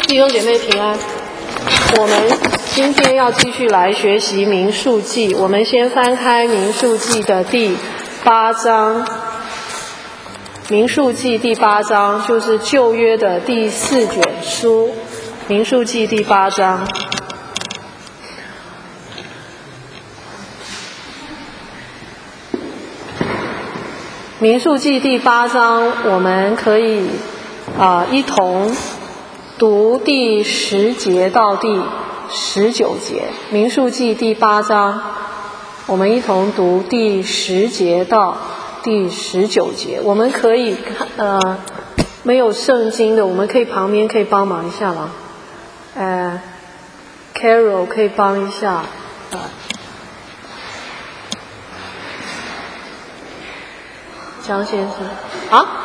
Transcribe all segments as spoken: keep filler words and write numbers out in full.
弟兄姐妹平安。我们今天要继续来学习民数记，我们先翻开民数记的第八章。民数记第八章就是旧约的第四卷书，民数记第八章。民数记第八章，我们可以啊、呃、一同读第十节到第十九节。民数记第八章，我们一同读第十节到第十九节。我们可以呃没有圣经的，我们可以旁边可以帮忙一下吗？呃 Carol 可以帮一下呃江先生啊，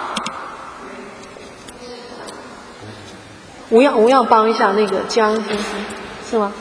吴漾吴漾帮一下那个江先生是吗？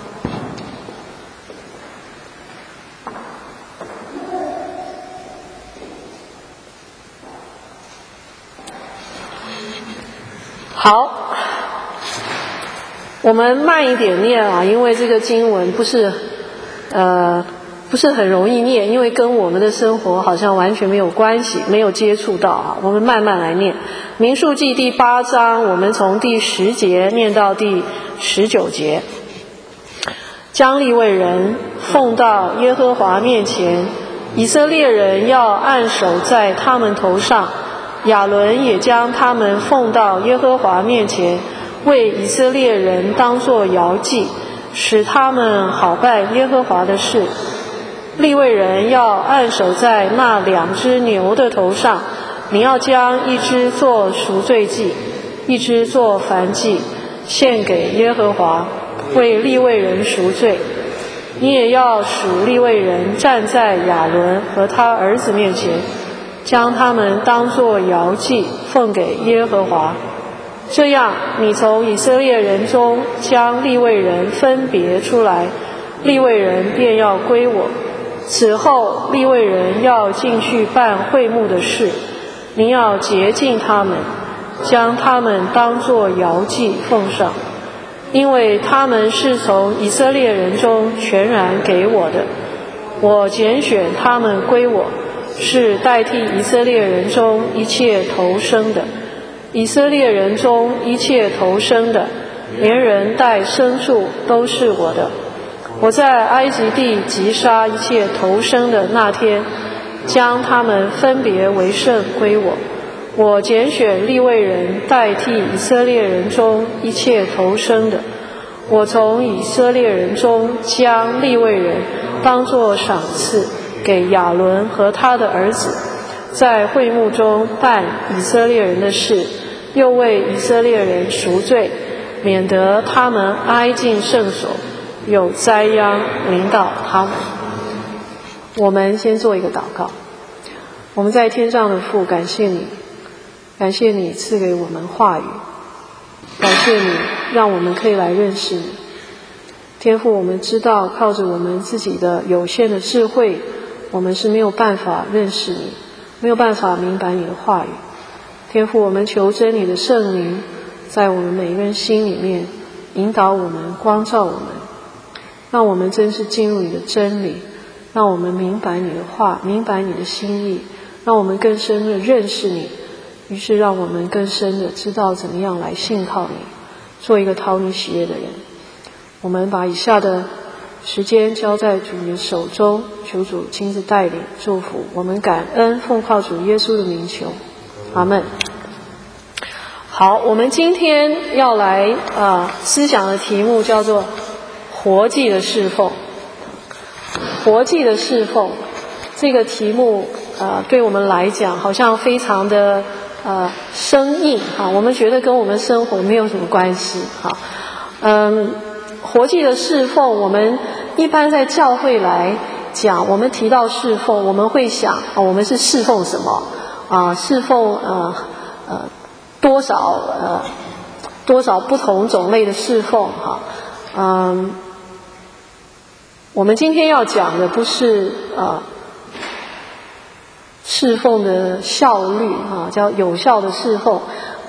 好，我们慢一点念啊，因为这个经文不是呃不是很容易念，因为跟我们的生活好像完全没有关系，没有接触到啊。我们慢慢来念。民数记第八章，我们从第十节念到第十九节。将利未人奉到耶和华面前，以色列人要按手在他们头上，亚伦也将他们奉到耶和华面前，为以色列人当作摇祭，使他们好办耶和华的事。利未人要按手在那两只牛的头上，你要将一只做赎罪祭，一只做燔祭，献给耶和华，为利未人赎罪。你也要使利未人站在亚伦和他儿子面前，将他们当作摇祭奉给耶和华。这样，你从以色列人中将利未人分别出来，利未人便要归我。此后，利未人要进去办会幕的事，你要洁净他们，将他们当作摇祭奉上，因为他们是从以色列人中全然给我的。我拣选他们归我，是代替以色列人中一切头生的。以色列人中一切头生的，连人带牲畜都是我的。我在埃及地击杀一切头生的那天，将他们分别为圣归我。我拣选利未人代替以色列人中一切头生的。我从以色列人中将利未人当作赏赐给亚伦和他的儿子，在会幕中办以色列人的事，又为以色列人赎罪，免得他们挨近圣所，有灾殃临到他们。我们先做一个祷告。我们在天上的父，感谢你，感谢你赐给我们话语，感谢你让我们可以来认识你。天父，我们知道靠着我们自己的有限的智慧，我们是没有办法认识你，没有办法明白你的话语。天父，我们求真你的圣灵在我们每一个人心里面引导我们，光照我们，让我们真是进入你的真理，让我们明白你的话，明白你的心意，让我们更深的认识你，于是让我们更深的知道怎么样来信靠你，做一个讨你喜悦的人。我们把以下的时间交在主你的手中，求主亲自带领祝福。我们感恩，奉靠主耶稣的名求，阿们。好，我们今天要来啊、呃、思想的题目叫做活祭的侍奉。活祭的侍奉这个题目呃对我们来讲好像非常的呃生硬哈，我们觉得跟我们生活没有什么关系哈。嗯，活祭的侍奉，我们一般在教会来讲，我们提到侍奉，我们会想啊、哦，我们是侍奉什么啊？侍奉呃呃多少呃多少不同种类的侍奉哈。嗯，我们今天要讲的不是呃侍奉的效率啊，叫有效的侍奉。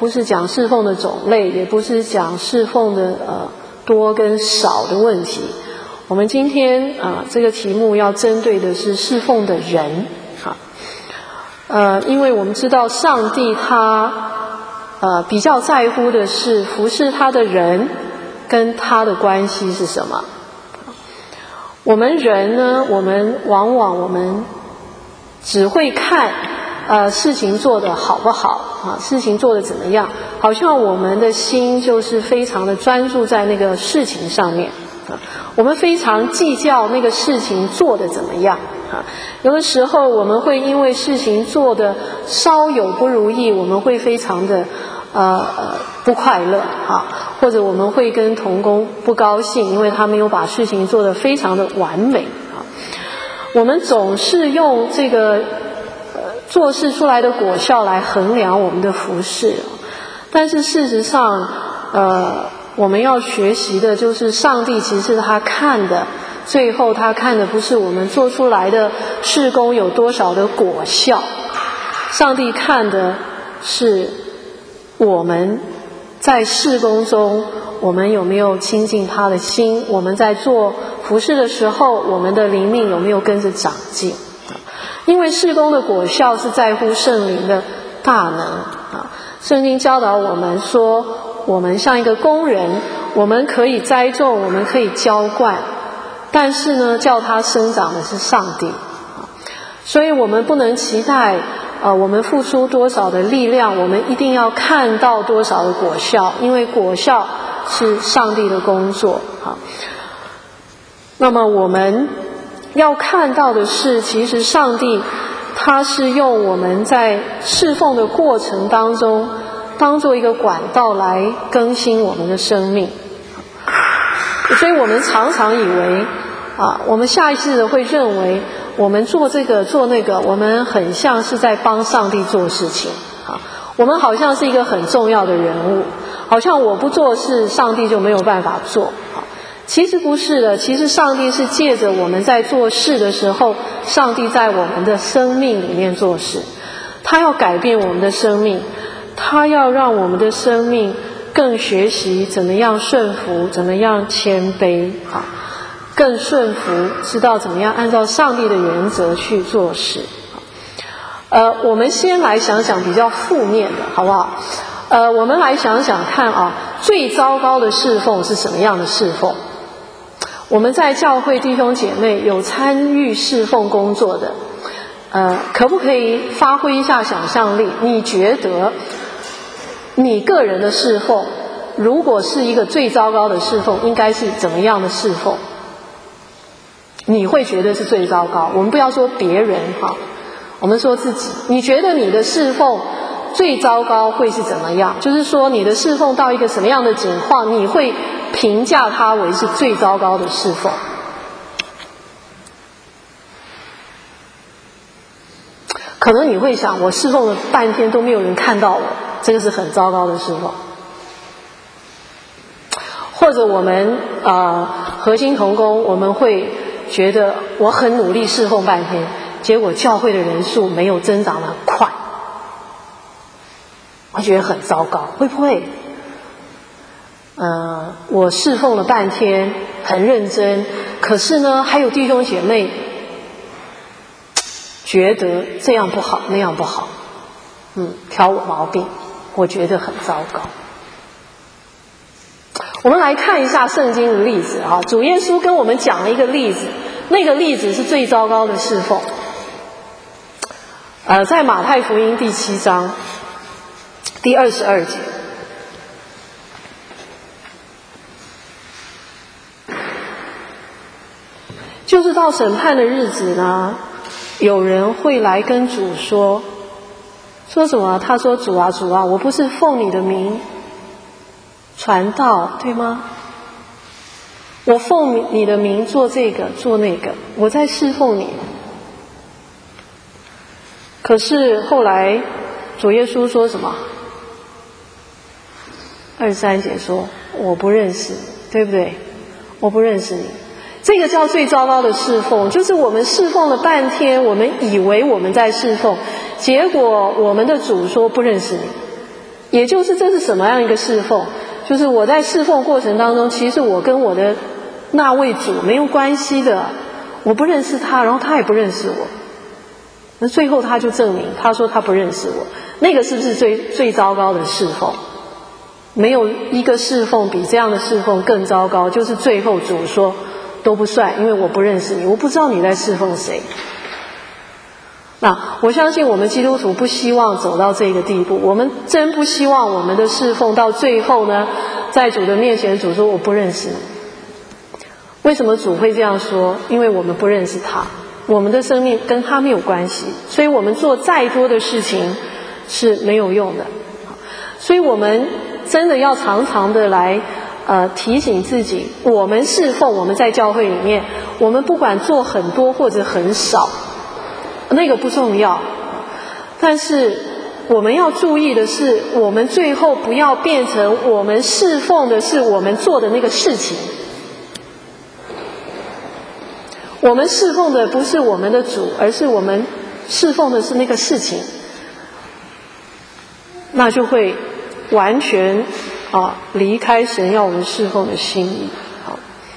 不是讲侍奉的种类，也不是讲侍奉的呃多跟少的问题。我们今天啊、呃、这个题目要针对的是侍奉的人啊，呃，因为我们知道上帝他呃比较在乎的是服侍他的人跟他的关系是什么。我们人呢，我们往往我们只会看呃事情做得好不好啊，事情做得怎么样，好像我们的心就是非常的专注在那个事情上面啊，我们非常计较那个事情做得怎么样啊。有的时候我们会因为事情做得稍有不如意，我们会非常的呃呃不快乐啊，或者我们会跟同工不高兴，因为他没有把事情做得非常的完美啊。我们总是用这个呃做事出来的果效来衡量我们的服事，但是事实上呃我们要学习的就是上帝其实他看的，最后他看的不是我们做出来的事工有多少的果效，上帝看的是我们在事工中我们有没有亲近他的心，我们在做服事的时候我们的灵命有没有跟着长进。因为事工的果效是在乎圣灵的大能啊。圣经教导我们说，我们像一个工人，我们可以栽种，我们可以浇灌，但是呢叫它生长的是上帝啊。所以我们不能期待呃，我们付出多少的力量，我们一定要看到多少的果效，因为果效是上帝的工作啊。那么我们要看到的是，其实上帝他是用我们在侍奉的过程当中当做一个管道来更新我们的生命。所以我们常常以为啊，我们下意识的会认为我们做这个做那个，我们很像是在帮上帝做事情啊，我们好像是一个很重要的人物，好像我不做事上帝就没有办法做啊。其实不是的，其实上帝是借着我们在做事的时候，上帝在我们的生命里面做事，他要改变我们的生命，他要让我们的生命更学习怎么样顺服，怎么样谦卑啊，更顺服，知道怎么样按照上帝的原则去做事。呃，我们先来想想比较负面的，好不好？呃，我们来想想看啊，最糟糕的侍奉是什么样的侍奉？我们在教会弟兄姐妹有参与侍奉工作的，呃，可不可以发挥一下想象力？你觉得你个人的侍奉，如果是一个最糟糕的侍奉，应该是怎么样的侍奉？你会觉得是最糟糕。我们不要说别人哈，我们说自己。你觉得你的侍奉最糟糕会是怎么样？就是说你的侍奉到一个什么样的境况，你会评价它为是最糟糕的侍奉？可能你会想，我侍奉了半天都没有人看到我，这个是很糟糕的侍奉。或者我们呃核心同工，我们会觉得我很努力侍奉半天，结果教会的人数没有增长得很快，我觉得很糟糕，会不会？呃，我侍奉了半天，很认真，可是呢，还有弟兄姐妹觉得这样不好，那样不好，嗯，挑我毛病，我觉得很糟糕。我们来看一下圣经的例子啊，主耶稣跟我们讲了一个例子，那个例子是最糟糕的侍奉。呃，在马太福音第七章第二十二节，就是到审判的日子呢，有人会来跟主说，说什么？他说：“主啊，主啊，我不是奉你的名传道，对吗？我奉你的名做这个做那个，我在侍奉你。”可是后来主耶稣说什么？二十三节说：“我不认识你，对不对？我不认识你。”这个叫最糟糕的侍奉，就是我们侍奉了半天，我们以为我们在侍奉，结果我们的主说不认识你。 也就是这是什么样一个侍奉？就是我在侍奉过程当中，其实我跟我的那位主没有关系的，我不认识他，然后他也不认识我。那最后他就证明，他说他不认识我，那个是不是最最糟糕的侍奉？没有一个侍奉比这样的侍奉更糟糕，就是最后主说都不算，因为我不认识你，我不知道你在侍奉谁。那我相信我们基督徒不希望走到这个地步，我们真不希望我们的侍奉到最后呢，在主的面前，主说我不认识你。为什么主会这样说？因为我们不认识他，我们的生命跟他没有关系，所以我们做再多的事情是没有用的。所以我们真的要常常的来呃提醒自己，我们侍奉，我们在教会里面，我们不管做很多或者很少，那个不重要，但是我们要注意的是，我们最后不要变成我们侍奉的是我们做的那个事情，我们侍奉的不是我们的主，而是我们侍奉的是那个事情，那就会完全啊离开神要我们侍奉的心意。好，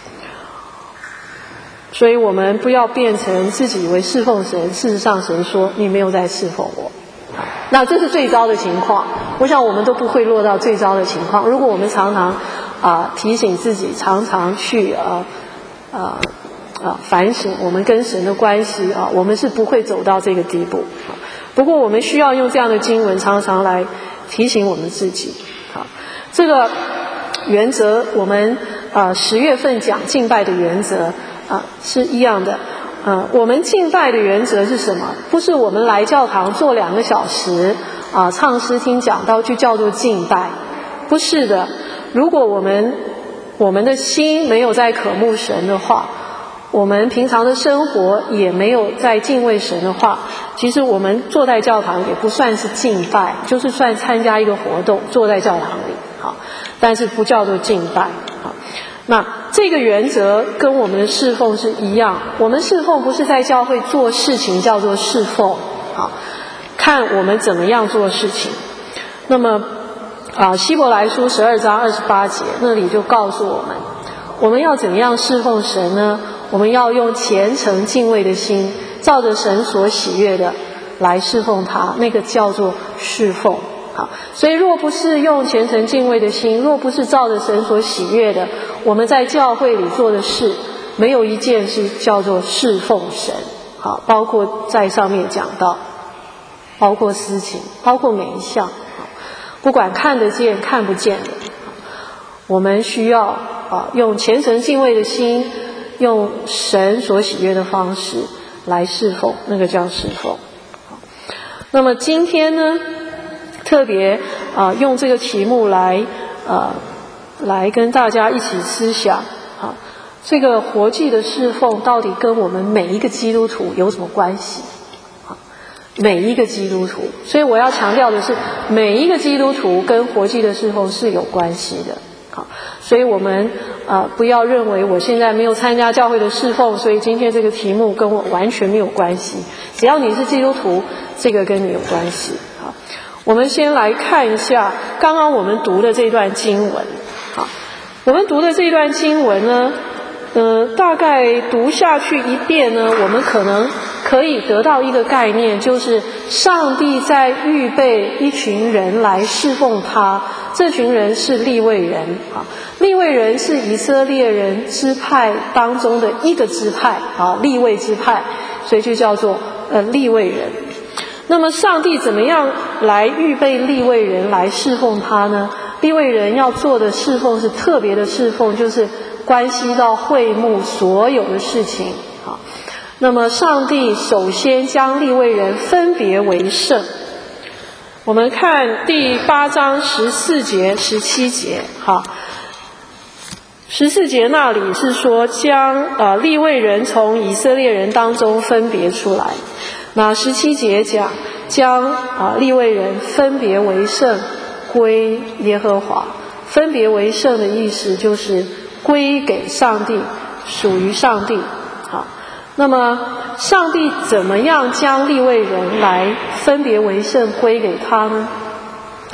所以我们不要变成自己以为侍奉神，事实上神说你没有在侍奉我，那这是最糟的情况。我想我们都不会落到最糟的情况。如果我们常常啊、呃、提醒自己，常常去呃呃呃反省我们跟神的关系啊，我们是不会走到这个地步。不过我们需要用这样的经文常常来提醒我们自己。好，这个原则我们呃十月份讲敬拜的原则啊、呃、是一样的。呃，我们敬拜的原则是什么？不是我们来教堂坐两个小时啊、呃、唱诗听讲道就叫做敬拜，不是的。如果我们我们的心没有在渴慕神的话，我们平常的生活也没有在敬畏神的话，其实我们坐在教堂也不算是敬拜，就是算参加一个活动，坐在教堂里，好，但是不叫做敬拜。好，那这个原则跟我们的侍奉是一样，我们侍奉不是在教会做事情叫做侍奉，好，看我们怎么样做事情。那么啊，希伯来书十二章二十八节那里就告诉我们，我们要怎么样侍奉神呢？我们要用虔诚敬畏的心，照着神所喜悦的来侍奉他，那个叫做侍奉。好，所以若不是用虔诚敬畏的心，若不是照着神所喜悦的，我们在教会里做的事，没有一件是叫做侍奉神。好，包括在上面讲到，包括私情，包括每一项，不管看得见看不见的，我们需要啊用虔诚敬畏的心，用神所喜悦的方式来侍奉，那个叫侍奉。那么今天呢，特别啊、呃、用这个题目来呃来跟大家一起思想啊，这个活祭的侍奉到底跟我们每一个基督徒有什么关系？啊，每一个基督徒，所以我要强调的是，每一个基督徒跟活祭的侍奉是有关系的。好，所以我们呃不要认为我现在没有参加教会的侍奉，所以今天这个题目跟我完全没有关系。只要你是基督徒，这个跟你有关系。好，我们先来看一下刚刚我们读的这段经文。好，我们读的这段经文呢，呃，大概读下去一遍呢，我们可能可以得到一个概念，就是上帝在预备一群人来侍奉他，这群人是利未人啊，利未人是以色列人支派当中的一个支派啊，利未支派，所以就叫做呃利未人。那么上帝怎么样来预备利未人来侍奉他呢？利未人要做的侍奉是特别的侍奉，就是关系到会幕所有的事情。好，那么上帝首先将利未人分别为圣。我们看第八章十四节、十七节。好，十四节那里是说将呃利未人从以色列人当中分别出来。那十七节讲将啊利未人分别为圣，归耶和华。分别为圣的意思就是归给上帝，属于上帝。好，那么上帝怎么样将利未人来分别为圣归给他呢？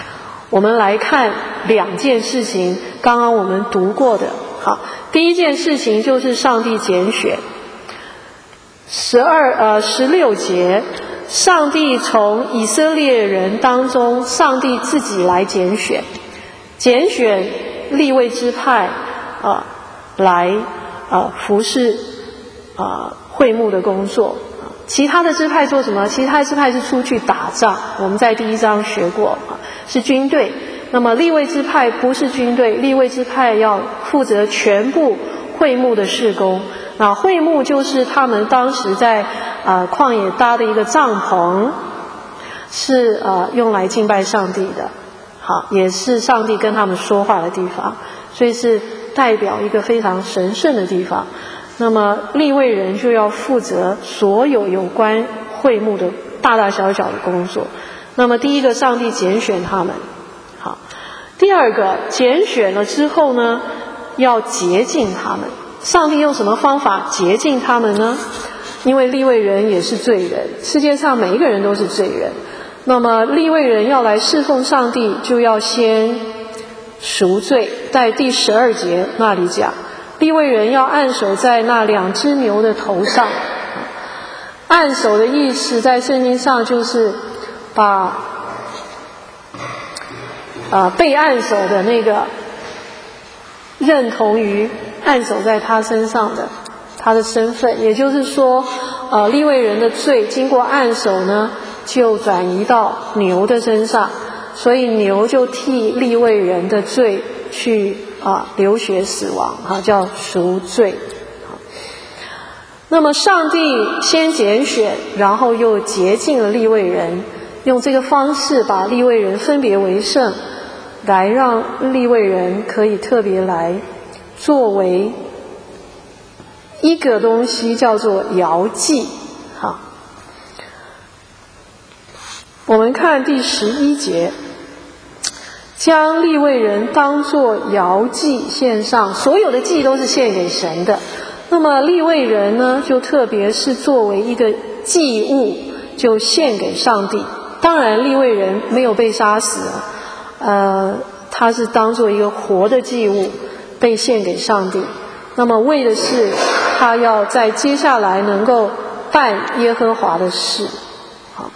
我们来看两件事情，刚刚我们读过的。好，第一件事情就是上帝拣选，十二呃十六节，上帝从以色列人当中，上帝自己来拣选，拣选利未支派啊、呃、来啊、呃、服侍啊、呃、会幕的工作。其他的支派做什么？其他的支派是出去打仗，我们在第一章学过，是军队。那么利未支派不是军队，利未支派要负责全部会幕的事工。那会幕就是他们当时在呃旷野搭的一个帐篷，是呃用来敬拜上帝的，好，也是上帝跟他们说话的地方，所以是代表一个非常神圣的地方。那么利未人就要负责所有有关会幕的大大小小的工作。那么第一个，上帝拣选他们，好。第二个，拣选了之后呢，要洁净他们。上帝用什么方法洁净他们呢？因为利未人也是罪人，世界上每一个人都是罪人。那么利未人要来侍奉上帝，就要先赎罪。在第十二节那里讲，利未人要按手在那两只牛的头上。按手的意思在圣经上就是把呃被按手的那个认同于按手在他身上的他的身份，也就是说呃利未人的罪经过按手呢就转移到牛的身上，所以牛就替利未人的罪去啊流血死亡，啊叫赎罪。那么上帝先拣选，然后又洁净了利未人，用这个方式把利未人分别为圣，来让利未人可以特别来作为一个东西叫做摇祭。好，我们看第十一节，将利未人当作摇祭献上，所有的祭都是献给神的。那么利未人呢，就特别是作为一个祭物，就献给上帝。当然利未人没有被杀死啊，呃，他是当作一个活的祭物被献给上帝。那么为的是他要在接下来能够办耶和华的事。好，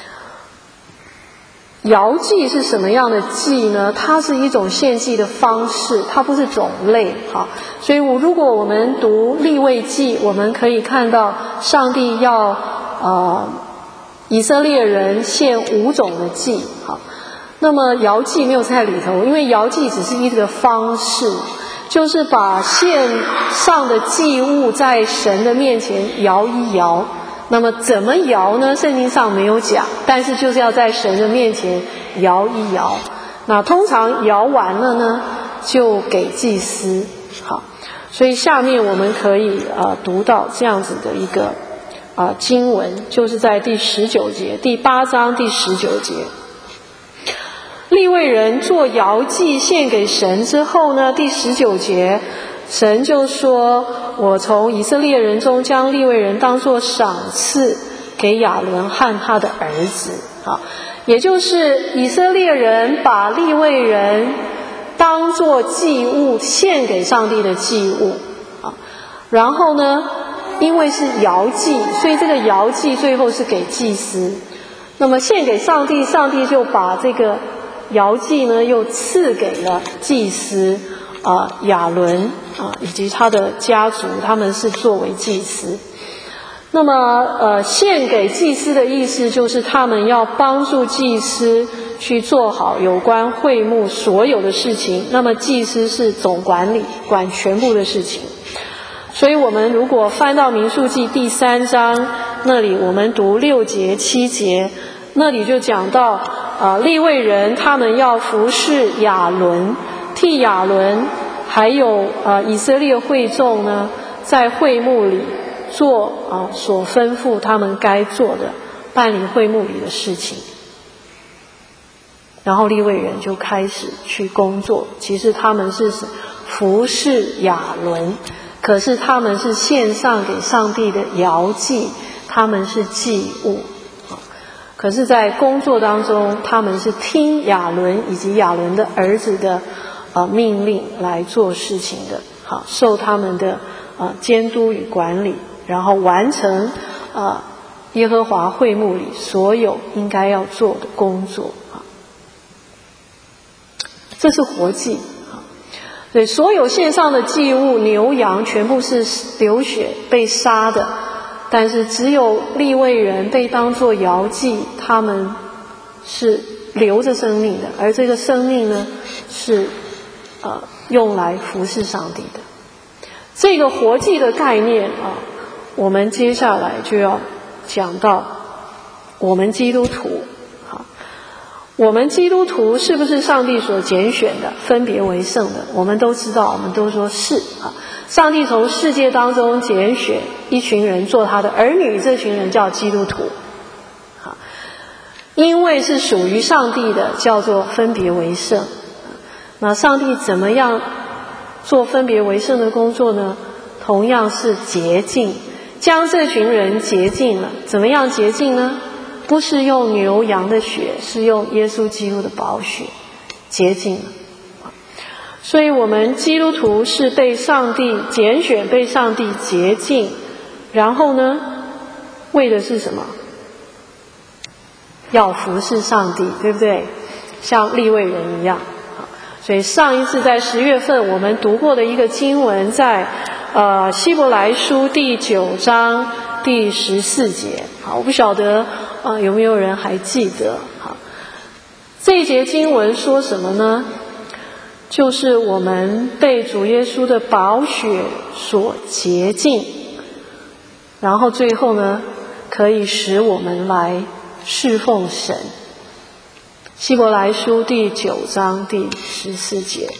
摇祭是什么样的祭呢？它是一种献祭的方式，它不是种类。好，所以我如果我们读利未记，我们可以看到上帝要呃以色列人献五种的祭。好，那么摇祭没有在里头，因为摇祭只是一个方式，就是把献上的祭物在神的面前摇一摇。那么怎么摇呢？圣经上没有讲，但是就是要在神的面前摇一摇。那通常摇完了呢，就给祭司。好，所以下面我们可以呃读到这样子的一个啊、呃、经文，就是在第十九节，第八章第十九节。利未人做摇祭献给神之后呢，第十九节神就说，我从以色列人中将利未人当作赏赐给亚伦和他的儿子。好，也就是以色列人把利未人当作祭物献给上帝的祭物。好，然后呢因为是摇祭，所以这个摇祭最后是给祭司。那么献给上帝，上帝就把这个摇祭呢又赐给了祭司啊、呃、亚伦啊以及他的家族，他们是作为祭司。那么呃献给祭司的意思就是他们要帮助祭司去做好有关会幕所有的事情，那么祭司是总管理，管全部的事情。所以我们如果翻到民数记第三章那里，我们读六节七节，那里就讲到呃利未人他们要服侍亚伦，替亚伦还有呃以色列会众呢在会幕里做啊、呃、所吩咐他们该做的，办理会幕里的事情。然后利未人就开始去工作，其实他们是服侍亚伦，可是他们是献上给上帝的摇祭，他们是祭物。 可是在工作当中，他们是听亚伦以及亚伦的儿子的呃命令来做事情的，好，受他们的呃监督与管理，然后完成呃耶和华会幕里所有应该要做的工作啊。这是活祭啊，所以所有献上的祭物牛羊全部是流血被杀的。但是只有利未人被当作摇祭，他们是留着生命的，而这个生命呢，是呃用来服侍上帝的。这个活祭的概念啊，我们接下来就要讲到我们基督徒。好，我们基督徒是不是上帝所拣选的，分别为圣的？我们都知道，我们都说是啊。上帝从世界当中拣选一群人做他的儿女，这群人叫基督徒。好，因为是属于上帝的，叫做分别为圣。那上帝怎么样做分别为圣的工作呢？同样是洁净，将这群人洁净了。怎么样洁净呢？不是用牛羊的血，是用耶稣基督的宝血洁净了。所以我们基督徒是被上帝拣选，被上帝洁净，然后呢，为的是什么？要服侍上帝，对不对？像利未人一样。所以上一次在十月份我们读过的一个经文，在呃希伯来书第九章第十四节。好，我不晓得呃有没有人还记得？好，这一节经文说什么呢？就是我们被主耶稣的宝血所洁净，然后最后呢，可以使我们来侍奉神。希伯来书第九章第十四节。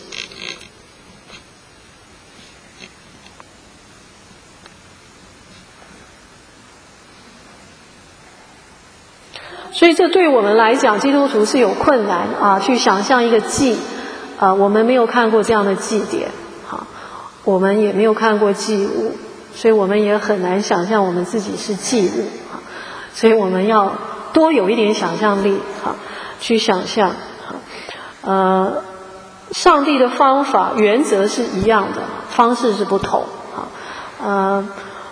所以这对我们来讲，基督徒是有困难啊，去想象一个祭。啊、呃，我们没有看过这样的祭典，好，我们也没有看过祭物，所以我们也很难想象我们自己是祭物，好，所以我们要多有一点想象力，好，去想象，好，呃，上帝的方法原则是一样的，方式是不同，好，呃，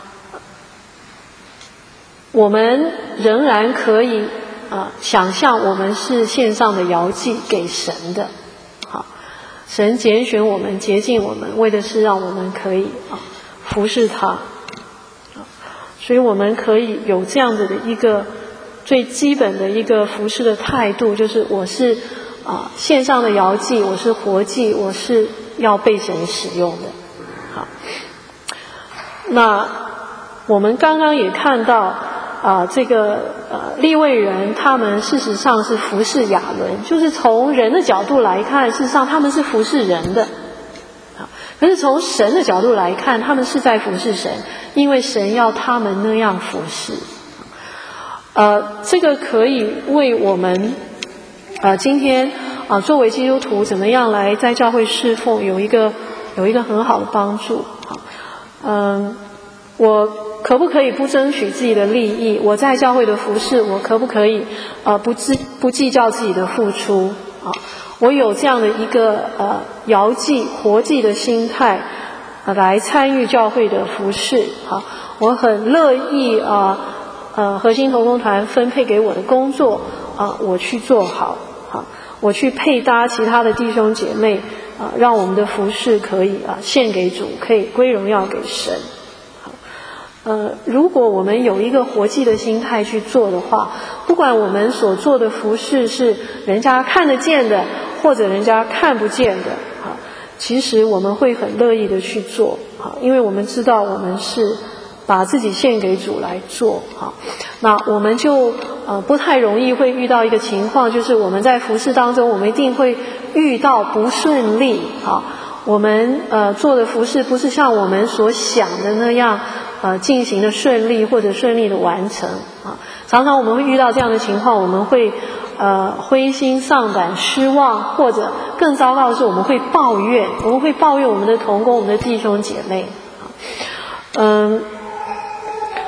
我们仍然可以啊、呃、想象我们是献上的摇祭给神的。神拣选我们，洁净我们，为的是让我们可以啊服侍他，啊，所以我们可以有这样子的一个最基本的一个服侍的态度，就是我是啊线上的摇祭，我是活祭，我是要被神使用的。好，那我们刚刚也看到。啊、呃，这个呃利未人他们事实上是服侍亚伦，就是从人的角度来看，事实上他们是服侍人的，啊，可是从神的角度来看，他们是在服侍神，因为神要他们那样服侍。呃，这个可以为我们啊、呃、今天啊、呃、作为基督徒怎么样来在教会侍奉有一个有一个很好的帮助。啊，嗯，我。可不可以不争取自己的利益？我在教会的服事，我可不可以呃不计不计较自己的付出啊？我有这样的一个呃摇祭活祭的心态，呃、来参与教会的服事啊。我很乐意啊呃核心同工团分配给我的工作啊，我去做好啊，我去配搭其他的弟兄姐妹啊，让我们的服事可以啊献给主，可以归荣耀给神。呃，如果我们有一个活祭的心态去做的话，不管我们所做的服事是人家看得见的，或者人家看不见的，啊，其实我们会很乐意的去做，啊，因为我们知道我们是把自己献给主来做，啊，那我们就呃不太容易会遇到一个情况，就是我们在服事当中，我们一定会遇到不顺利，啊，我们呃做的服事不是像我们所想的那样。呃，进行的顺利或者顺利的完成啊，常常我们会遇到这样的情况，我们会呃灰心丧胆、失望，或者更糟糕的是，我们会抱怨，我们会抱怨我们的同工、我们的弟兄姐妹啊，嗯，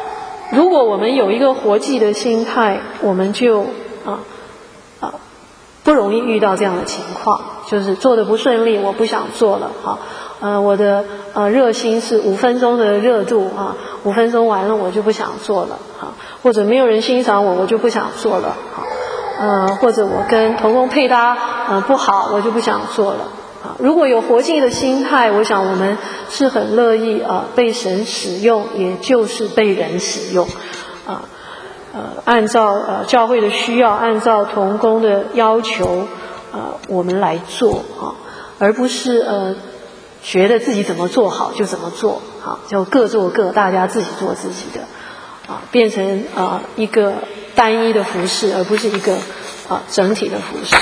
如果我们有一个活祭的心态，我们就啊啊不容易遇到这样的情况，就是做得不顺利，我不想做了啊。呃，我的呃热心是五分钟的热度啊，五分钟完了我就不想做了啊，或者没有人欣赏我，我就不想做了啊。呃，或者我跟同工配搭呃不好，我就不想做了啊。如果有活祭的心态，我想我们是很乐意啊被神使用，也就是被人使用啊。呃，按照呃教会的需要，按照同工的要求，呃，我们来做啊，而不是呃觉得自己怎么做好就怎么做，好，就各做各，大家自己做自己的，啊，变成啊一个单一的服事，而不是一个啊整体的服事。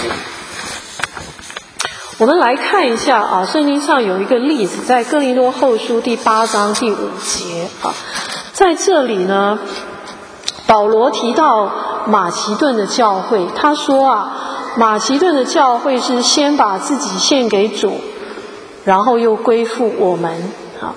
我们来看一下啊，圣经上有一个例子，在哥林多后书第八章第五节啊，在这里呢，保罗提到马其顿的教会，他说啊，马其顿的教会是先把自己献给主，然后又归附我们啊。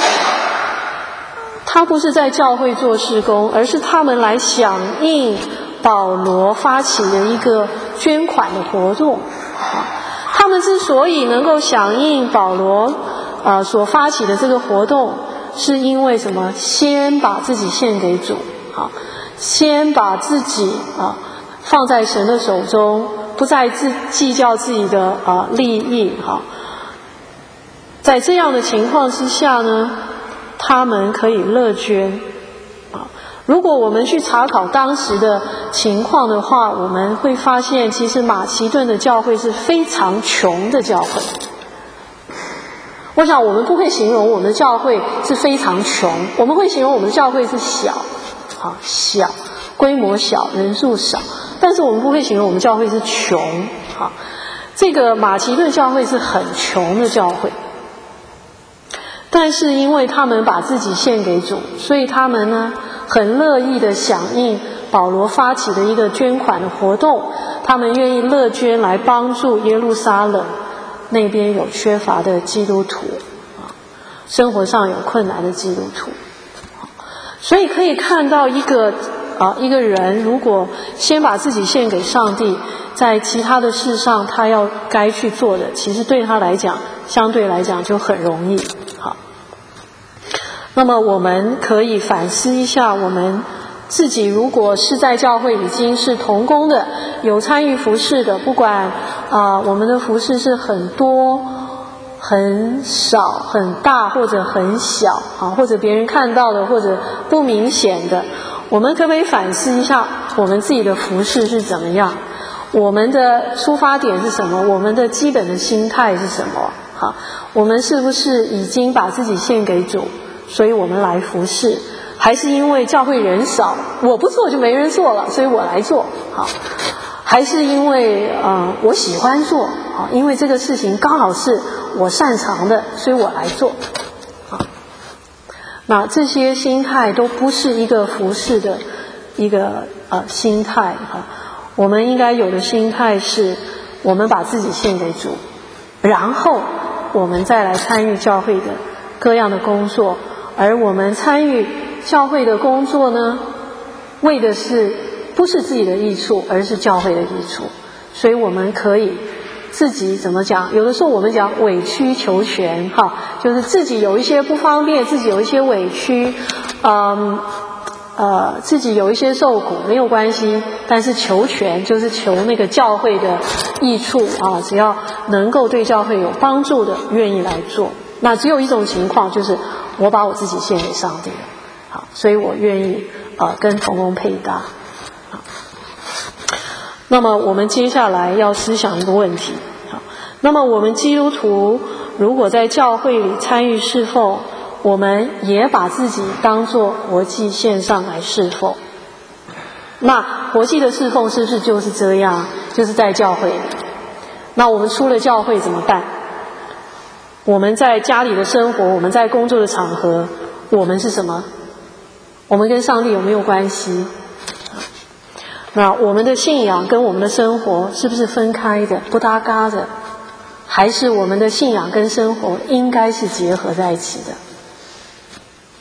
他不是在教会做事工，而是他们来响应保罗发起的一个捐款的活动啊。他们之所以能够响应保罗呃所发起的这个活动，是因为什么？先把自己献给主，好，先把自己啊放在神的手中，不再自计较自己的啊利益，好。在这样的情况之下呢，他们可以乐捐啊。如果我们去查考当时的情况的话，我们会发现其实马其顿的教会是非常穷的教会。我想我们不会形容我们的教会是非常穷，我们会形容我们的教会是小啊小，规模小，人数少，但是我们不会形容我们教会是穷啊。这个马其顿教会是很穷的教会，但是因为他们把自己献给主，所以他们呢很乐意的响应保罗发起的一个捐款的活动，他们愿意乐捐来帮助耶路撒冷那边有缺乏的基督徒啊，生活上有困难的基督徒。所以可以看到一个啊一个人如果先把自己献给上帝，在其他的事上他要该去做的，其实对他来讲相对来讲就很容易。好，那么我们可以反思一下，我们自己如果是在教会已经是同工的，有参与服事的，不管啊、呃、我们的服事是很多很少很大或者很小啊，或者别人看到的或者不明显的，我们可不可以反思一下我们自己的服事是怎么样，我们的出发点是什么，我们的基本的心态是什么？好，我们是不是已经把自己献给主，所以我们来服事，还是因为教会人少，我不做就没人做了，所以我来做？好，还是因为呃我喜欢做啊，因为这个事情刚好是我擅长的，所以我来做。好，那这些心态都不是一个服事的一个呃心态哈。我们应该有的心态是，我们把自己献给主，然后我们再来参与教会的各样的工作，而我们参与教会的工作呢，为的是不是自己的益处，而是教会的益处。所以我们可以自己怎么讲？有的时候我们讲委曲求全，哈，就是自己有一些不方便，自己有一些委屈，嗯。呃，自己有一些受苦没有关系，但是求全就是求那个教会的益处啊，只要能够对教会有帮助的，愿意来做。那只有一种情况，就是我把我自己献给上帝了，好，所以我愿意呃跟同工配搭。好，那么我们接下来要思想一个问题，好，那么我们基督徒如果在教会里参与侍奉，我们也把自己当作活祭献上来侍奉。那活祭的侍奉是不是就是这样？就是在教会里。那我们出了教会怎么办？我们在家里的生活，我们在工作的场合，我们是什么？我们跟上帝有没有关系？那我们的信仰跟我们的生活是不是分开的、不搭嘎的？还是我们的信仰跟生活应该是结合在一起的？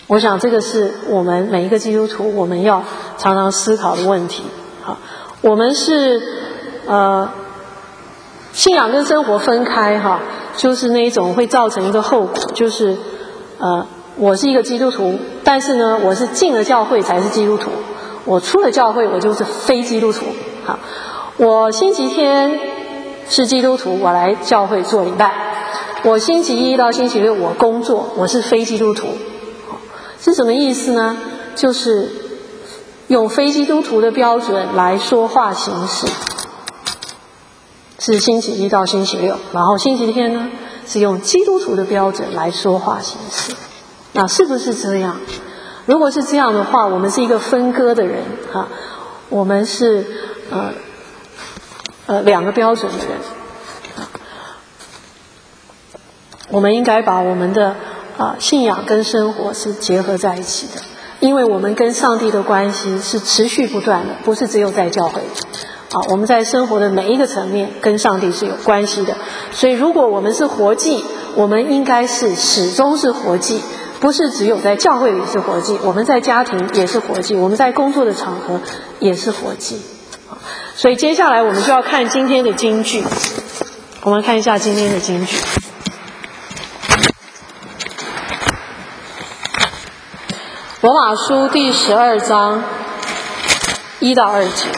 我想这个是我们每一个基督徒我们要常常思考的问题。好，我们是呃信仰跟生活分开哈，就是那一种会造成一个后果，就是呃我是一个基督徒，但是呢我是进了教会才是基督徒，我出了教会我就是非基督徒。好，我星期天是基督徒，我来教会做礼拜，我星期一到星期六我工作，我是非基督徒。是什么意思呢？就是用非基督徒的标准来说话行事，是星期一到星期六，然后星期天呢是用基督徒的标准来说话行事。那是不是这样？如果是这样的话，我们是一个分割的人哈，我们是呃呃两个标准的人。我们应该把我们的啊、呃，信仰跟生活是结合在一起的，因为我们跟上帝的关系是持续不断的，不是只有在教会啊，我们在生活的每一个层面跟上帝是有关系的。所以如果我们是活祭，我们应该是始终是活祭，不是只有在教会里是活祭，我们在家庭也是活祭，我们在工作的场合也是活祭。所以接下来我们就要看今天的金句，我们看一下今天的金句。罗马书第十二章一到二节。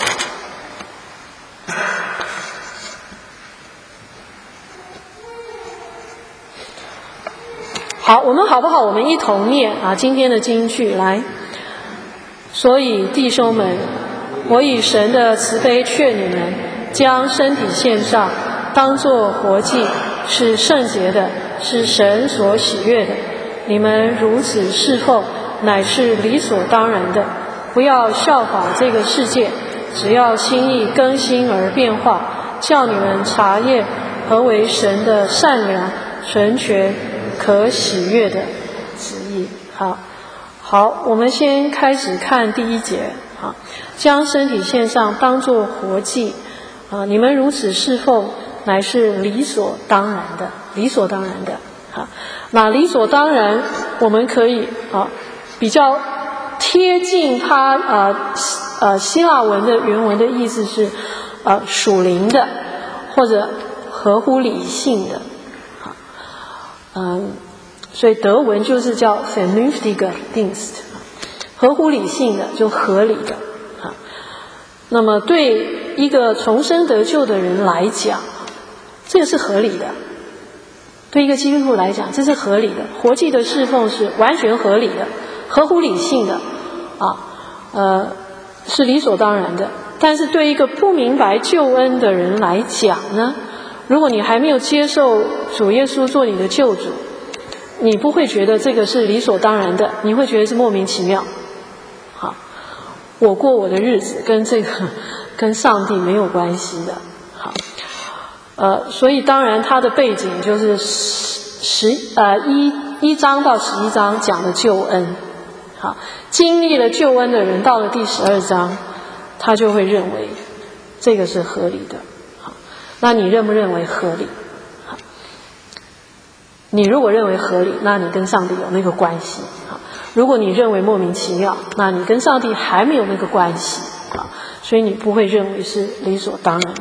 好，我们好不好？我们一同念啊，今天的金句来。所以弟兄们，我以神的慈悲劝你们，将身体献上，当作活祭，是圣洁的，是神所喜悦的。你们如此侍奉，乃是理所当然的。不要效法这个世界，只要心意更新而变化，叫你们察验何为神的善良、纯全、可喜悦的旨意。好，好，我们先开始看第一节。好，将身体献上，当作活祭。啊，你们如此侍奉，乃是理所当然的，理所当然的。好，那理所当然，我们可以啊。比较贴近它呃呃希腊文的原文的意思是呃属灵的或者合乎理性的，好，嗯，所以德文就是叫 vernünftige Dienst， 合乎理性的就合理的，啊，那么对一个重生得救的人来讲，这个是合理的。对一个基督徒来讲，这是合理的，活祭的侍奉是完全合理的，合乎理性的，啊，呃，是理所当然的。但是对一个不明白救恩的人来讲呢，如果你还没有接受主耶稣做你的救主，你不会觉得这个是理所当然的，你会觉得是莫名其妙。好，我过我的日子跟这个跟上帝没有关系的。好。呃，所以当然它的背景就是十呃一一章到十一章讲的救恩，好，经历了救恩的人到了第十二章，他就会认为这个是合理的，好，那你认不认为合理？好，你如果认为合理，那你跟上帝有那个关系，好，如果你认为莫名其妙，那你跟上帝还没有那个关系，好，所以你不会认为是理所当然的。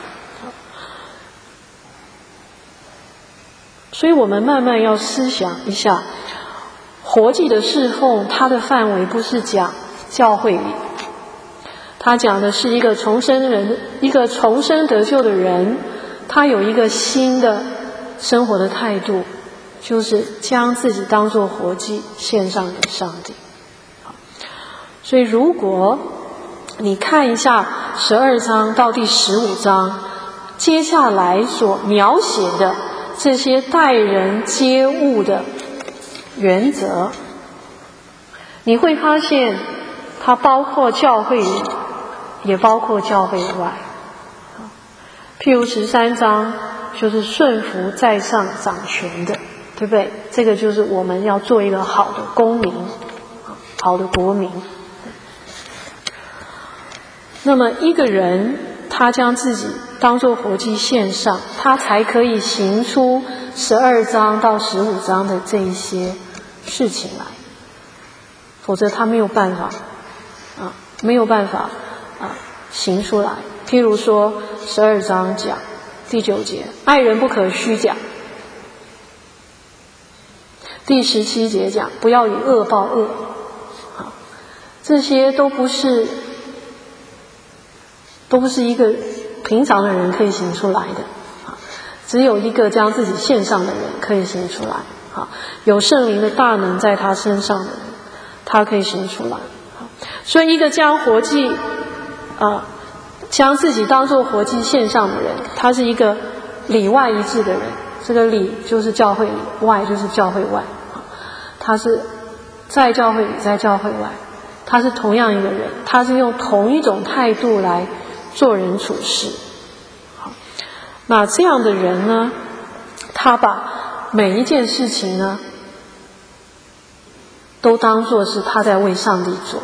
所以我们慢慢要思想一下，活祭的侍奉，它的范围不是讲教会里，它讲的是一个重生人，一个重生得救的人，他有一个新的生活的态度，就是将自己当作活祭献上给上帝。所以如果你看一下十二章到第十五章，接下来所描写的这些待人接物的原则，你会发现它包括教会里，也包括教会以外。譬如十三章就是顺服在上掌权的，对不对？这个就是我们要做一个好的公民，好的国民。那么一个人他将自己当作活祭献上，他才可以行出十二章到十五章的这一些事情来。 否则他没有办法啊，没有办法啊行出来。譬如说十二章讲第九节，爱人不可虚假。第十七节讲不要以恶报恶，啊，这些都不是都不是一个平常的人可以行出来的，啊，只有一个将自己献上的人可以行出来，啊，有圣灵的大能在他身上的人，他可以行出来，啊，所以一个将活祭，啊，将自己当作活祭献上的人，他是一个里外一致的人。这个里就是教会里，外就是教会外，他是在教会里，在教会外，他是同样一个人，他是用同一种态度来做人处事。好，那这样的人呢，他把每一件事情呢都当作是他在为上帝做，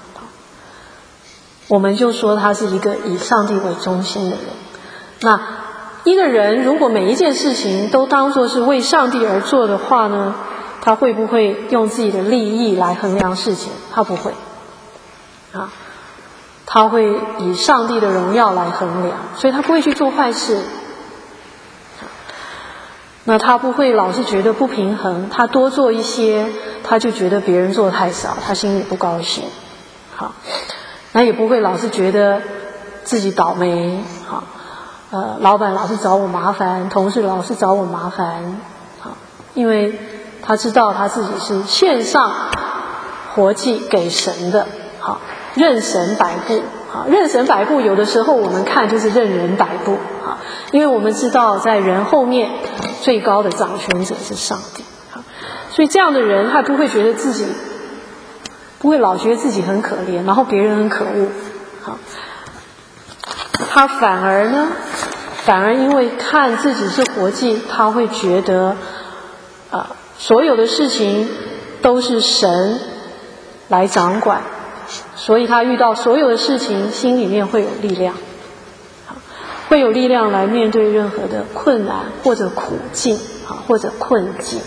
我们就说他是一个以上帝为中心的人。那一个人如果每一件事情都当作是为上帝而做的话呢，他会不会用自己的利益来衡量事情？他不会啊，他会以上帝的荣耀来衡量，所以他不会去做坏事。那他不会老是觉得不平衡，他多做一些他就觉得别人做太少，他心里不高兴。好，那也不会老是觉得自己倒霉。好，呃，老板老是找我麻烦，同事老是找我麻烦。好，因为他知道他自己是献上活祭给神的。好，任神摆布。好，任神摆布有的时候我们看就是任人摆布。好，因为我们知道在人后面最高的掌权者是上帝。好，所以这样的人他不会觉得自己不会老觉得自己很可怜，然后别人很可恶。好，他反而呢反而因为看自己是活祭，他会觉得呃，所有的事情都是神来掌管，所以他遇到所有的事情心里面会有力量，会有力量来面对任何的困难或者苦境或者困境。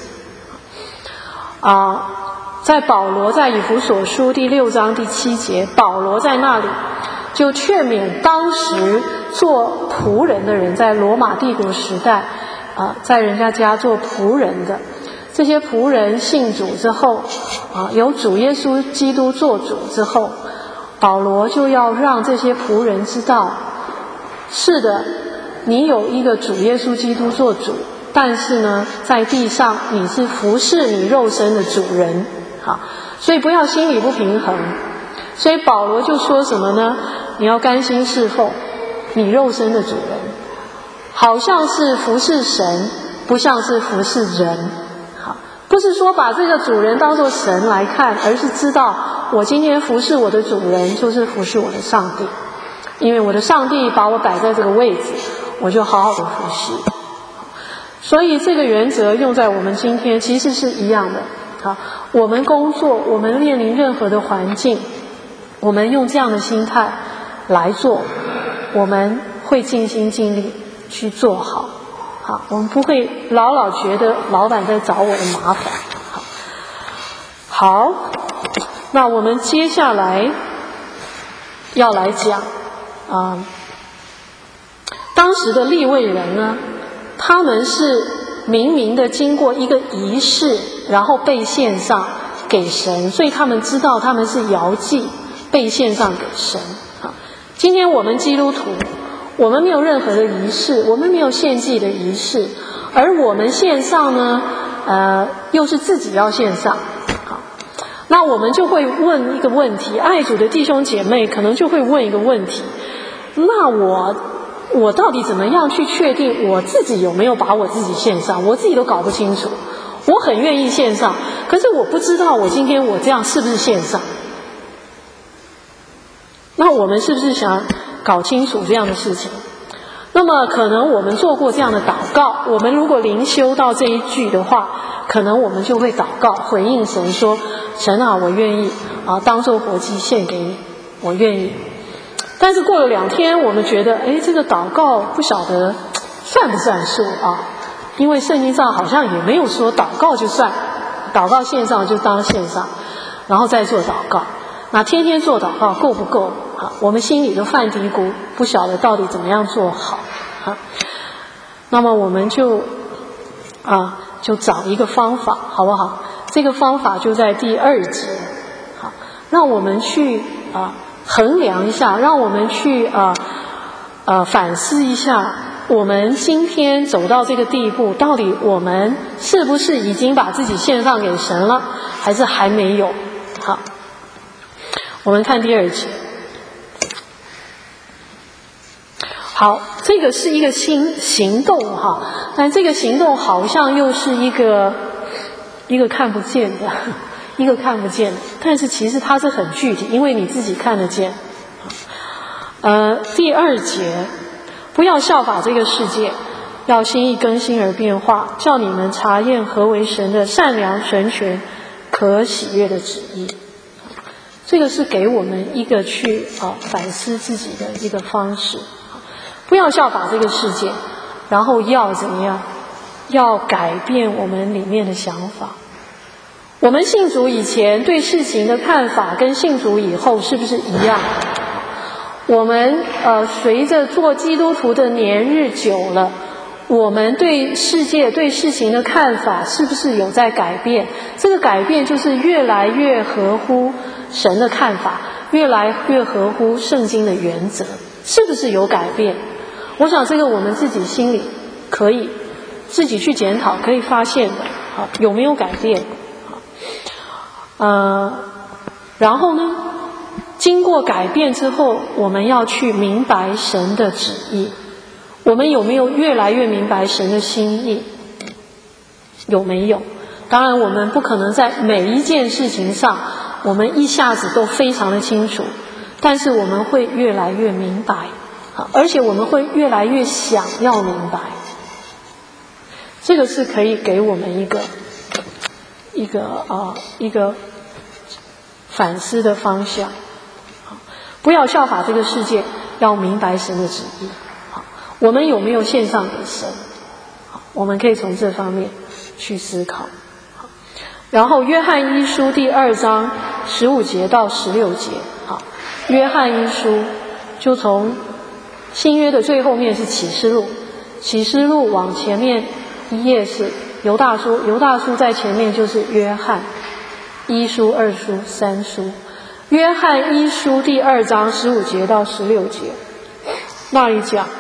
啊，在保罗在以弗所书第六章第七节，保罗在那里就劝勉当时做仆人的人，在罗马帝国时代啊，在人家家做仆人的这些仆人信主之后啊，有主耶稣基督做主之后，保罗就要让这些仆人知道，是的，你有一个主耶稣基督做主，但是呢，在地上你是服侍你肉身的主人。好，所以不要心里不平衡。所以保罗就说什么呢？你要甘心侍奉你肉身的主人，好像是服侍神，不像是服侍人。好，不是说把这个主人当作神来看，而是知道我今天服侍我的主人就是服侍我的上帝，因为我的上帝把我摆在这个位置，我就好好的服侍。所以这个原则用在我们今天其实是一样的。好，我们工作，我们面临任何的环境，我们用这样的心态来做，我们会尽心尽力去做好。好，我们不会老老觉得老板在找我的麻烦。好，好，那我们接下来要来讲啊、呃，当时的利未人呢，他们是明明的经过一个仪式，然后被献上给神，所以他们知道他们是摇祭被献上给神。好，今天我们基督徒，我们没有任何的仪式，我们没有献祭的仪式，而我们献上呢，呃，又是自己要献上。好，那我们就会问一个问题，爱主的弟兄姐妹可能就会问一个问题，那我我到底怎么样去确定我自己有没有把我自己献上？我自己都搞不清楚。我很愿意献上，可是我不知道我今天我这样是不是献上。那我们是不是想搞清楚这样的事情？那么可能我们做过这样的祷告，我们如果灵修到这一句的话，可能我们就会祷告回应神说，神啊，我愿意啊，当作活祭献给你，我愿意。但是过了两天，我们觉得，哎，这个祷告不晓得算不算数啊？因为圣经上好像也没有说祷告就算，祷告献上就当献上。 然后再做祷告。那天天做祷告够不够啊？我们心里都犯嘀咕，不晓得到底怎么样做好啊。那么我们就啊就找一个方法，好不好？这个方法就在第二节，好，让我们去啊衡量一下，让我们去啊呃反思一下，我们今天走到这个地步，到底我们是不是已经把自己献上给神了，还是还没有？好，我们看第二节。好，这个是一个行行动哈，但这个行动好像又是一个一个看不见的，一个看不见的，但是其实它是很具体，因为你自己看得见。呃，第二节，不要效法这个世界，要心意更新而变化，叫你们查验何为神的善良、纯全、可喜悦的旨意。这个是给我们一个去啊反思自己的一个方式。不要效法这个世界，然后要怎么样？要改变我们里面的想法。我们信主以前对事情的看法跟信主以后是不是一样？我们呃随着做基督徒的年日久了，我们对世界对事情的看法是不是有在改变？这个改变就是越来越合乎神的看法，越来越合乎圣经的原则，是不是有改变？我想这个我们自己心里可以自己去检讨，可以发现的，好，有没有改变？呃，然后呢，经过改变之后，我们要去明白神的旨意。我们有没有越来越明白神的心意？有没有？当然我们不可能在每一件事情上我们一下子都非常的清楚，但是我们会越来越明白，而且我们会越来越想要明白。这个是可以给我们一个一个啊、呃、一个反思的方向。不要效法这个世界，要明白神的旨意。我们有没有献上给神？我们可以从这方面去思考。然后约翰一书第二章十五节到十六节，好，约翰一书就从新约的最后面是启示录，启示录往前面一页是犹大书，犹大书在前面就是约翰一书、二书、三书。约翰一书第二章十五节到十六节，那里讲，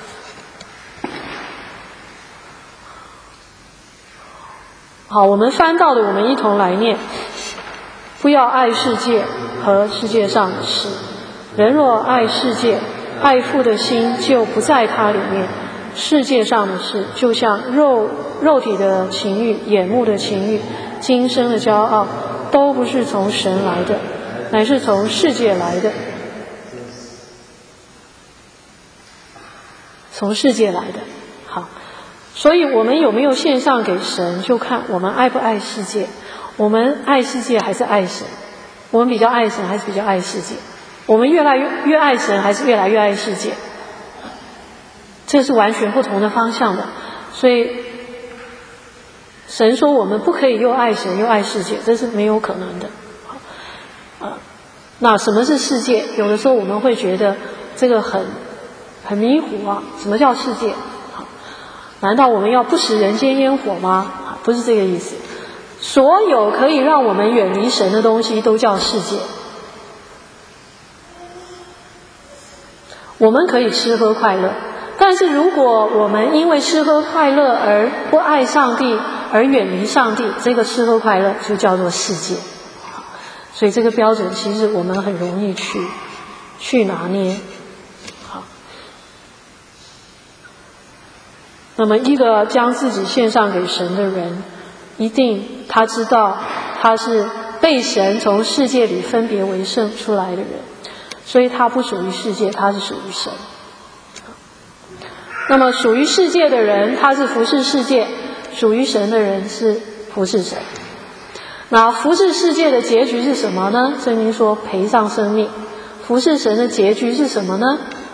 好，我们翻到的我们一同来念。不要爱世界和世界上的事，人若爱世界，爱父的心就不在它里面。世界上的事就像肉肉体的情欲、眼目的情欲、今生的骄傲，都不是从神来的，乃是从世界来的，从世界来的。好，所以我们有没有献上给神，就看我们爱不爱世界。我们爱世界还是爱神？我们比较爱神还是比较爱世界？我们越来越越爱神还是越来越爱世界？这是完全不同的方向的。所以神说我们不可以又爱神又爱世界，这是没有可能的。呃，那什么是世界？有的时候我们会觉得这个很很迷糊啊，什么叫世界？难道我们要不食人间烟火吗？不是这个意思。所有可以让我们远离神的东西都叫世界。我们可以吃喝快乐，但是如果我们因为吃喝快乐而不爱上帝，而远离上帝，这个吃喝快乐就叫做世界。所以这个标准其实我们很容易去去拿捏。好，那么一个将自己献上给神的人，一定他知道他是被神从世界里分别为圣出来的人，所以他不属于世界，他是属于神。那么属于世界的人，他是服侍世界；属于神的人是服侍神。那服侍世界的结局是什么呢？圣经说赔上生命。服侍神的结局是什么呢？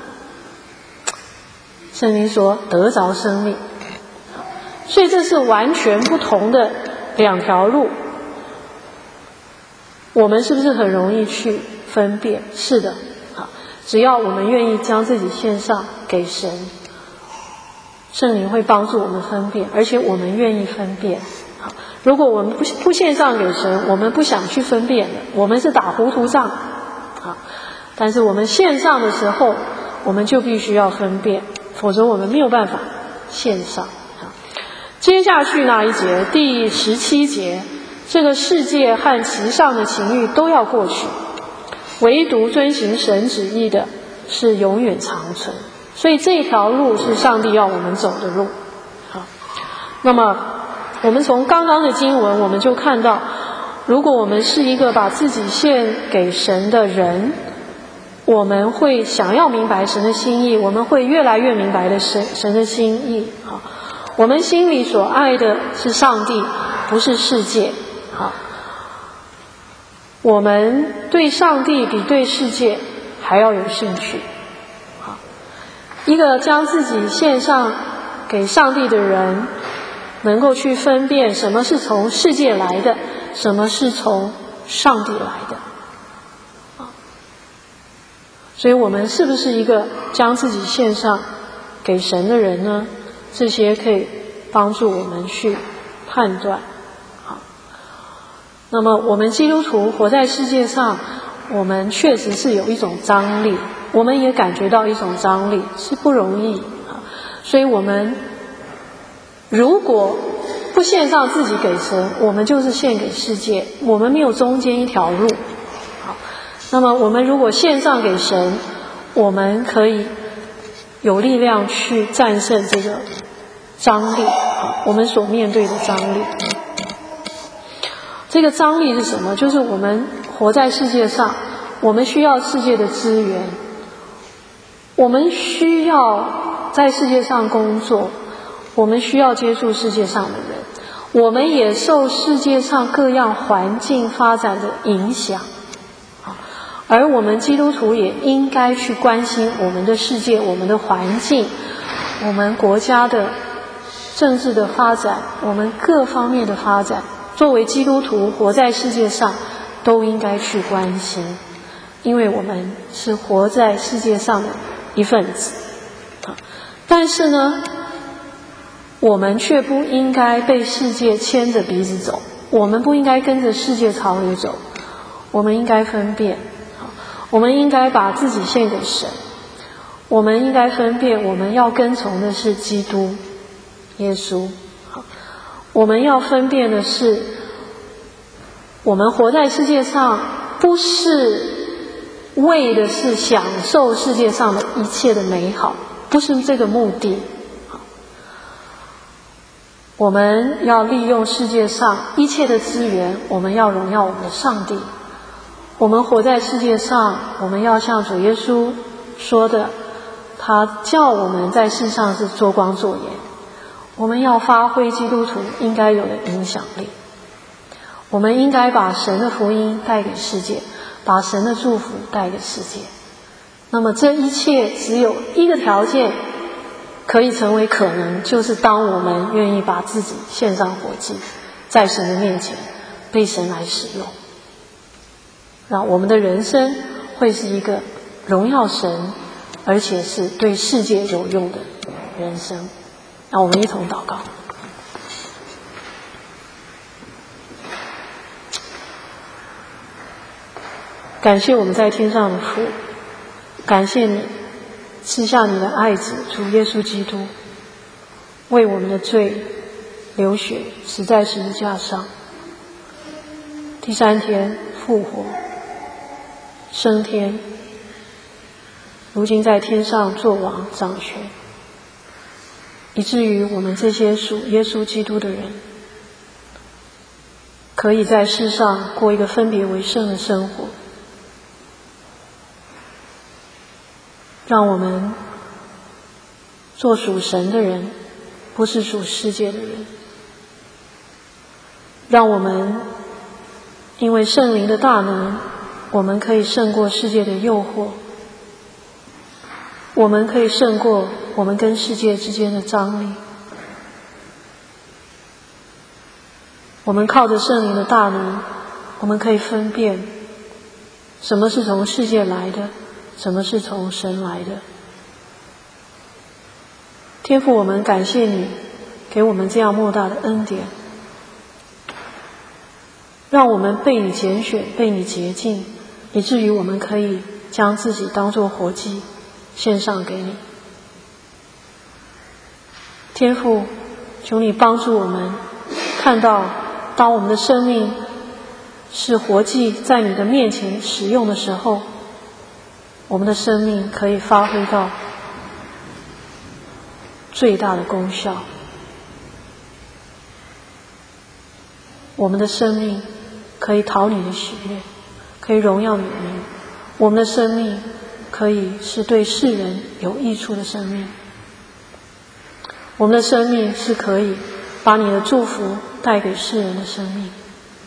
圣经说得着生命。所以这是完全不同的两条路。 我们是不是很容易去分辨？是的，好，只要我们愿意将自己献上给神，圣灵会帮助我们分辨，而且我们愿意分辨。好，如果我们不不献上给神，我们不想去分辨的，我们是打糊涂仗。好，但是我们献上的时候，我们就必须要分辨，否则我们没有办法献上。好，接下去那一节第十七节，这个世界和其上的情欲都要过去，唯独遵行神旨意的是永远长存。所以这条路是上帝要我们走的路。好，那么我们从刚刚的经文我们就看到，如果我们是一个把自己献给神的人，我们会想要明白神的心意，我们会越来越明白的神神的心意。好，我们心里所爱的是上帝，不是世界。好，我们对上帝比对世界还要有兴趣。好，一个将自己献上给上帝的人，能够去分辨什么是从世界来的，什么是从上帝来的。所以我们是不是一个将自己献上给神的人呢？这些可以帮助我们去判断。好，那么我们基督徒活在世界上，我们确实是有一种张力，我们也感觉到一种张力，是不容易。所以我们如果不献上自己给神，我们就是献给世界，我们没有中间一条路。好，那么我们如果献上给神，我们可以有力量去战胜这个张力，我们所面对的张力。这个张力是什么？就是我们活在世界上，我们需要世界的资源，我们需要在世界上工作，我们需要接触世界上的人，我们也受世界上各样环境发展的影响。而我们基督徒也应该去关心我们的世界，我们的环境，我们国家的政治的发展，我们各方面的发展，作为基督徒活在世界上都应该去关心，因为我们是活在世界上的一份子。但是呢，我们却不应该被世界牵着鼻子走，我们不应该跟着世界潮流走，我们应该分辨，我们应该把自己献给神，我们应该分辨我们要跟从的是基督耶稣。我们要分辨的是，我们活在世界上不是为的是享受世界上的一切的美好，不是这个目的。我们要利用世界上一切的资源，我们要荣耀我们的上帝。我们活在世界上，我们要像主耶稣说的，他叫我们在世上是做光做盐，我们要发挥基督徒应该有的影响力，我们应该把神的福音带给世界，把神的祝福带给世界。那么这一切只有一个条件可以成为可能，就是当我们愿意把自己献上活祭，在神的面前被神来使用，让我们的人生会是一个荣耀神，而且是对世界有用的人生。让我们一同祷告。感谢我们在天上的父，感谢你赐下你的爱子主耶稣基督，为我们的罪流血，死在十字架上，第三天复活升天，如今在天上作王掌权，以至于我们这些属耶稣基督的人，可以在世上过一个分别为圣的生活。让我们做属神的人，不是属世界的人。让我们因为圣灵的大能，我们可以胜过世界的诱惑，我们可以胜过我们跟世界之间的张力。我们靠着圣灵的大能， 我们可以分辨什么是从世界来的，什么是从神来的。天父，我们感谢你给我们这样莫大的恩典，让我们被你拣选，被你洁净，以至于我们可以将自己当作活祭献上给你。天父，求你帮助我们看到，当我们的生命是活祭在你的面前使用的时候，我们的生命可以发挥到最大的功效。我们的生命可以讨你的喜悦，可以荣耀你的名。我们的生命可以是对世人有益处的生命。我们的生命是可以把你的祝福带给世人的生命。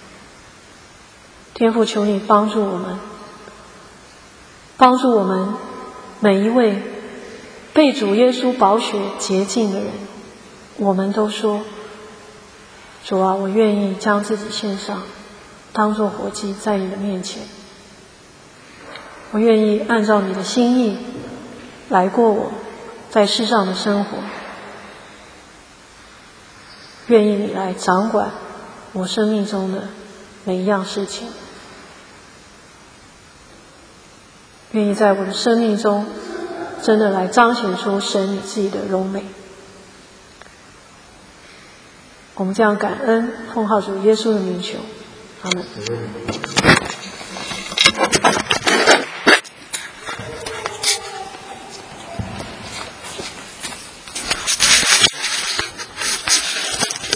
天父，求你帮助我们，帮助我们每一位被主耶稣宝血洁净的人，我们都说，主啊，我愿意将自己献上，当作活祭在你的面前。我愿意按照你的心意来过我在世上的生活，愿意你来掌管我生命中的每一样事情，愿意在我的生命中真的来彰显出神你自己的荣美。我们这样感恩，奉靠主耶稣的名求，阿们。